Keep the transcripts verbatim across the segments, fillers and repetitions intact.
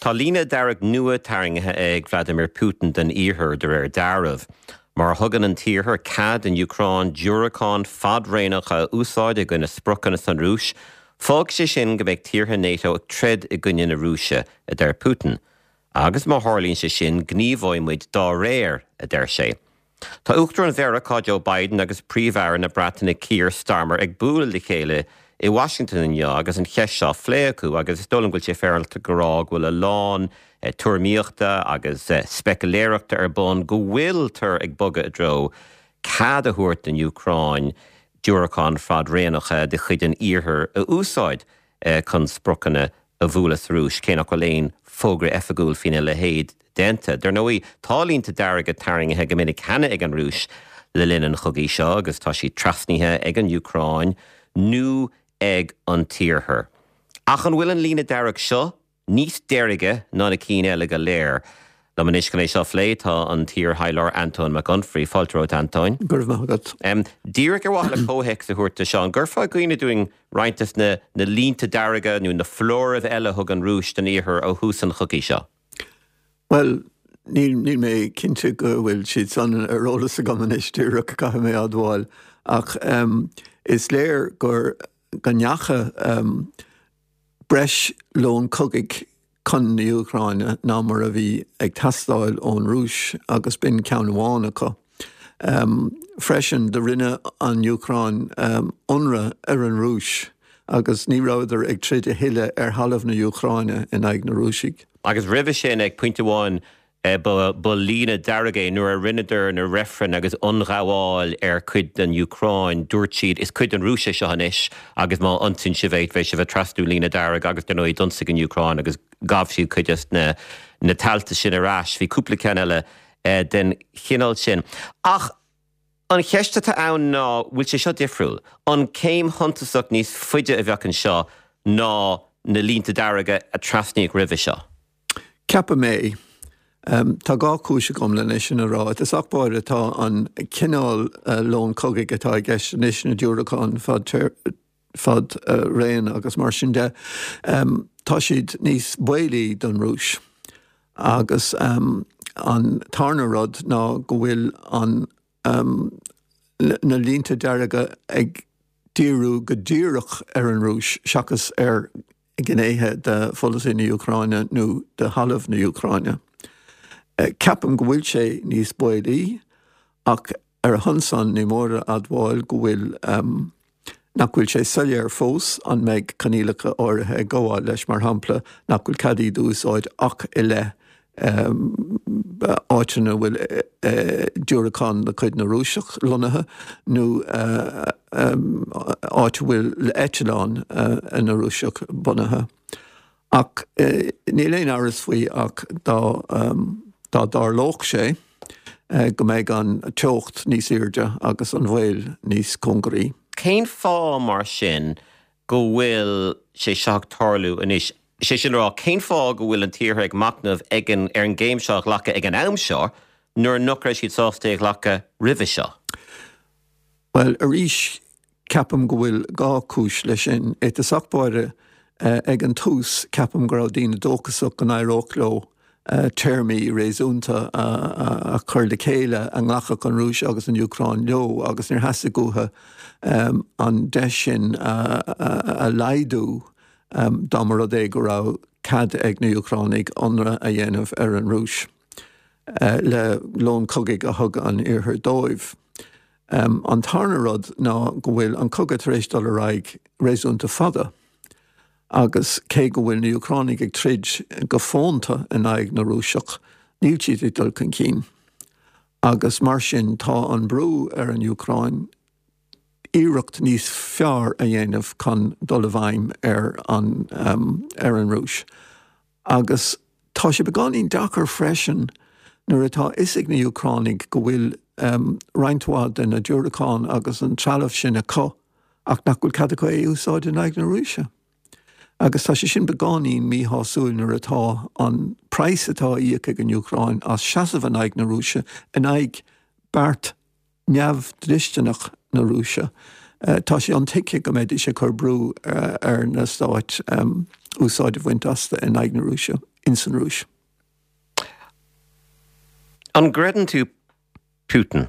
Tá lína dearg nua taringathe ag Vladimir Putin den íthir de réir darbh. Mar thugan an tíorthar cad in Ucrain dúracán fad réanach a úsáid i gine sprochan san Rúis, fág sé sin go bheith tíortha NATO ag tred i gine na Rúise a d Putin. Agus má hálíonn sé sin gníomhhaimid dá réir a d sé. Tá uachtar an bhéra cá Joe Biden agus príomhhear na Breataine Keir Starmer ag búil le chéile i Washington inneo agus an cheis seo phléacú agus is dólam goil sé fearalta gorá bhfuil a lán tuairmíochta agus speculéireachta ar bun go bhfuil tar ag bogad a dro cad a thuairt in Ucrain dúracán fad réanacha de chuid an íorthar a úsáid chun sprochanna a bhualas Rúis cé nach go léon fógra efagúil fine le héad denta. Dar nóí tálínta dearg a taringathe go minic hena ag an Rúis le linn an chugaí seo agus tá sí trasníthe ag an Ucrain nó ag an tíorthar. Ach an bhfuil an lína dearg seo níos deirige ná na cín eile go léir. Le man is gan é seo phlé tá an tír Heilar Anton McGunfrey, Faltróid Antoin. Gurf mágad. Um, Dírig ar bhla cóheic sa thuirta seán, gurfa goine doing reintas na, na línta deirige nó na flóramh eile thug an Rúis den íorthar ó hús an chugaí seo. Well, níl níl mé cinnte go bhfuil siad san arólas a gomanis tíreach a caiith mé adháil. Ach um, is léir gur ganneacha um, breis lón cogaigh chun na Ucraine ná mar a bhí ag tastáil ón Rúis agus bin ceanháin acu. Um, freisin de rinne an Ucrain um, unra ar an Rúis agus ní ráidir ag tríd a hiile ar halamh na Ucraine in ag na Rúisig. Agus ribh sin ag pointe bháin Uh, ba, ba lína daragé nuair a rinneidir na refren agus unráháil ar cuid den Ucrain dúirt siad is cuid an Rúise seo hanis agus má antin si bhéit bheith si bheith trasú lína darag agus den óid donsa an Ucrain agus gabh siad chuid just na, na talta sin arás hí cúpla cean eile uh, den chinál sin. Ach an cheiste tá ann ná bhfuil sé seo difriúil. An céim hontasach níos fuide a bheach an seo ná na línta daraga a trasníigh ribh seo. Ceapa mé. Um, tá gá cúise gom le sin a rá. Is achbáir atá an cinál uh, lón cogaigh atá gceist níos na dúracán fad, fad uh, réan agus mar sin de. Um, tá siad níos builí don Rúis. Agus um, an tarnarad ná go bhfuil an um, na línta dearga ag díú go díireach ar an Rúis seachas ar gnéithe de folas in na Ucraine nó de halamh na Ucraine. Uh, Ceapam go bhfuil sé níos builí ach ar thunsan ní móra adháil go bhfuil um, nach bhfuil sé suile ar fós an méid canílacha áirithe ggóáil leis mar hampla nach bhfuil cadí dúsáid ach i le um, áitina bhfuil uh, dúracán le chuid na Rúiseach lonathe nó uh, um, áit bhfuil le Eiteláin uh, in na Rúiseach bunathe. Ach uh, ní léon áras faoi ach dá um, Tá dar lách sé uh, go méid an teocht níos irde agus an bhfuil níos congraí. Céin fá mar sin go bhfuil sé seach tarlú inis. Sé sin rá céin fá go bhfuil an tíortha ag macnamh ag an ar an géim seach lecha ag an am seo nuair nuchra siad sásta ag lecha ribh seo. Well, a rís ceapam go bhfuil gá cúis lei sin é is achbáire uh, ag an tús ceapam go raibh daoine dóchasach an éireachló Uh, termí réúnta a, a, a chur le chéile an nglacha an Rúis agus an Ucrain leo agus níor heasa gotha um, an de sin a, a, a leidú um, dámar a dé go rá cad ag na Ucránig anra a dhéanamh ar an Rúis uh, le lón cogaigh a thug an iarthar dóibh. Um, an tarnarad ná go bhfuil an cogad rééis dul a raig réúnta fada. Agus cé go bhfuil na Ucránig ag trid go fónta in aig na Rúiseach níl siad i dul chun cín. Agus mar sin tá an brú ar an Ucrain iireacht níos fearr a dhéanamh chun dul a bhaim ar an, um, ar an Rúis. Agus tá sé beáín dachar freisin nuair atá isig na Ucránig go bhfuil um, reininthád in na dúracán agus an trealamh sin a có ach nach bhfuil cad acu é úsáid in aig na Rúise. Agus tá sé sin beáín mí hásúil nuair atá an preis atá íoc ag an Ucrain as seasamh an aig na Rúise in aig bart neamh dristeanach na Rúise. Uh, tá sé an tiice go méid sé chur brú uh, ar na stáit um, úsáid a bhaint asta in aig na Rúise. in San Rúis. An gredan tú Putin,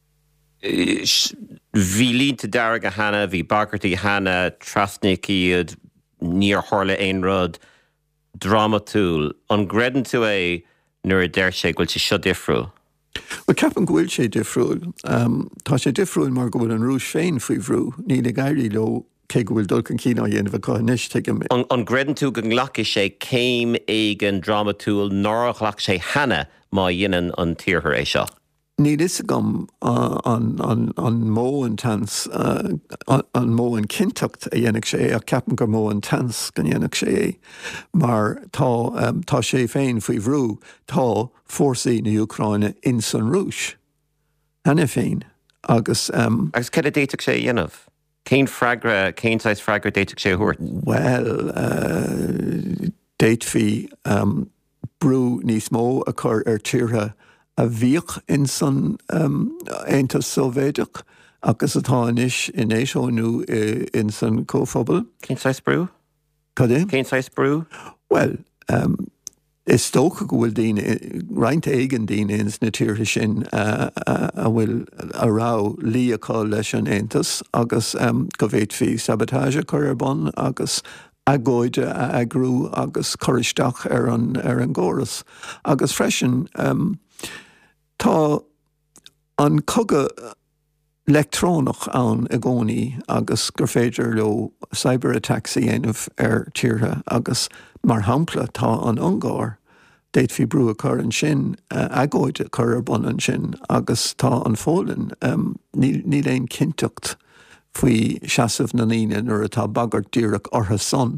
bhí línta dearga hana, bhí bagartaí hana, trasnic iad, níor tharla aon rud, drama túl. An gredan tú é nuair a deir sé goil sé seo difriúil? Well, ceapan go bhfuil sé difriúil. Um, tá sé difriúil mar go bhfuil an rúis féin faoi bhrú. Ní le gairí lo cé go bhfuil dulcan cíná dhéanamh cá níos teige mé. An, an gredan tú go nglacha sé céim ag an drama túl nóra ghlach sé hana má dhéanaan an tíorthar é seo. Ní is gom uh, an, an, an mó an tans, uh, an, an mó an cintacht a dhéanamh sé, a ceapan gur mó an tans gan dhéanamh sé é. Mar tá, um, tá sé féin faoi bhrú, tá fórsaí na Ucráine in San Rúis. Hanna féin. Agus... Um, agus cad a déiteach sé dhéanamh? Cén fragra, cén sais fragra déiteach sé thuairt? Well, uh, déit fi um, brú níos mó a chur ar tíortha a bhíoch in san um, Aontas Sóivéideach agus atá inis in éisónú in san cóphobal. Cén sais brú? Cad é? Cén sais brú? Well, um, is tócha go bhfuil daoine, roinnt éigen daoine ins na tíortha sin uh, uh, a bhfuil a rá lí a cá leis an Aontas agus um, go bhfuil fi sabotáise chur ar bon agus agóide a agrú agus choristeach ar an, ar an gcóras. Agus freisin, um, tá an coga electrónach ann a gcónaí agus gur féidir le cyberattacks a dhéanamh ar tíortha agus mar hampla tá an iongáir déit fi brú a chur an sin uh, agóide chur ar bon an sin agus tá an fólann um, ní, ní léon cinteacht faoi seasamh na líne nuair atá bagart díreach ortha son.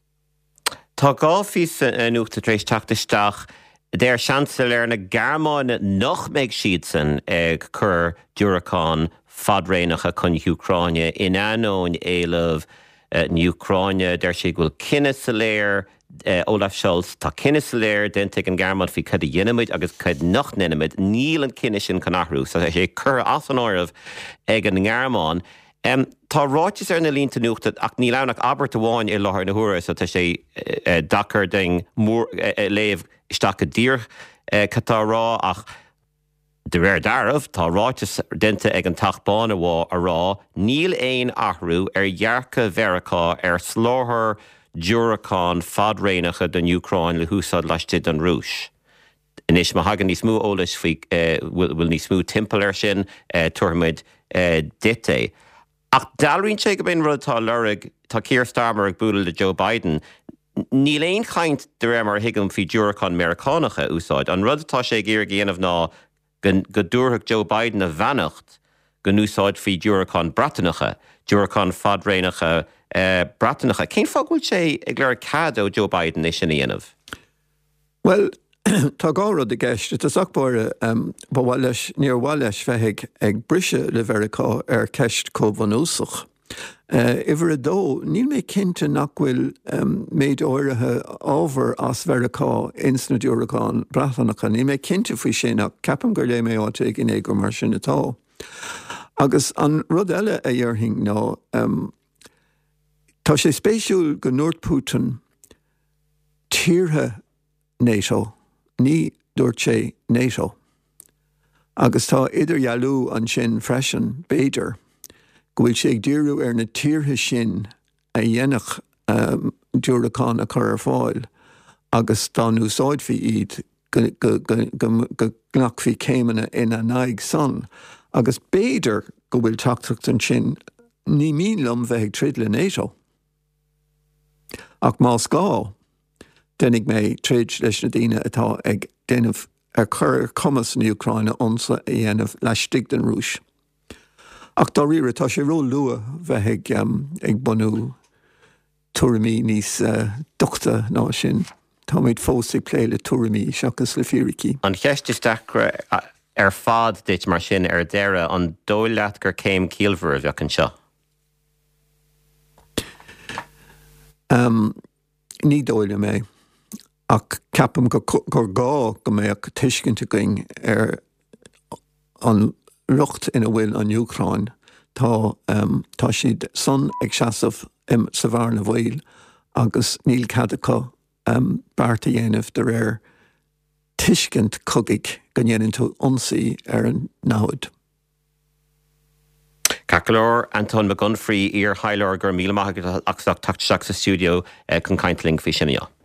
Tá gá fís an uachta tréis teachtasteach déir seansal ar na Gearmáine nach méid siad san ag chur dúracán fadréanacha chun Ucráine in anóin éilemh uh, na Ucráine déir sé bhfuil cinenne sa léir uh, Olaf Scholz tá cinenne sa léir denteigh an Gearmáin fi cad a dhéanamid agus cad nach nenamid níl an cinenne sin canachrú so sé chur as an áireamh ag an Gearmáin. Um, tá ráitis ar na línta nuachta ach ní lenach aber amháin i láthir na huaire so tá sé uh, dachar den mór uh, léamh isteach a dír uh, catá rá ach de réir darmh tá ráitis dente ag an tachbáin bhá a rá níl éon athrú ar dhearcha bheracá ar sláthair dúracán fadréanacha den Ucráin le húsáid leistigh an Rúis. Inis má hagan níos mú ólas faoi bhfuil níos mú timpeall ar sin uh, tuairmid uh, dite. Ach dalríonn sé go bíon rud tá leirigh tá Keir Starmer ag búdal de Joe Biden. Níl éon chaint de réir mar higamm faoi dúracán Americánacha úsáid. An rud atá sé ggéir géanamh ná go dúrthach Joe Biden a bheanacht go úsáid faoi dúracán Breatanacha, dúracán fadréanacha uh, Breatanacha. Cén fágúil sé ag leir cad ó Joe Biden is sin dhéanamh? Well, tá gá rud a gceist, tá sacbáire um, bhil leis níor bhil leis bheithiigh ag brise le bhericá ar ceist cóbhan úsach. Uh, Iver a dó, níl mé cinnte nach bhfuil um, méid áirithe ábhar as bhericá ins na dúracán Breatanacha. Níl mé cinnte faoi sin ach ceapam gur lé mé áte ag in éigear mar sin atá. Agus an rud eile a dhearthing ná, um, tá sé spéisiúil go Nord Putin tíortha NATO. Ní dúirt sé NATO. Agus tá idir jaallú an sin freisin béidir go bhfuil sé ag díriú ar na tíortha sin a dhéanach um, dúracán a chur ar fáil agus tá úsáid fi iad go, go, go, go, go gnach fi céimena ina naig san. Agus béidir go bhfuil teachtacht an sin ní mín lom bheith ag trid le NATO. Ach más gá dennig mé trid leis na daoine atá ag déanamh ar chur commas na Ucráine onsa a dhéanamh leistigh den Rúis. Ach dá riire tá sé ró lua bheith ag, um, ag bunú tuairimí níos uh, dochta ná sin. Tá méid fós ag pléile tuairimí seachas le fíricí. An cheisteisteach ar fad dit mar sin ar deire an dóil leat gur céim cíalmhar a bheadh an seo. Um, ní dóile mé. Ach ceapam go gur gá go mé ag tuiscinnte going ar an rucht ina bhfuil an Ucráin tá um, tá siad son ag seasamh um, sa bhar na bhfuil agus níl cadacha um, barta dhéanamh de réir tuiscint cogaigh go dhéanann tú ionsaí ar an náhuid. Cacalor Anton McGunfrey ar Highlor gur míle maith agus ach tacht sa studio chun caintling fi sinne.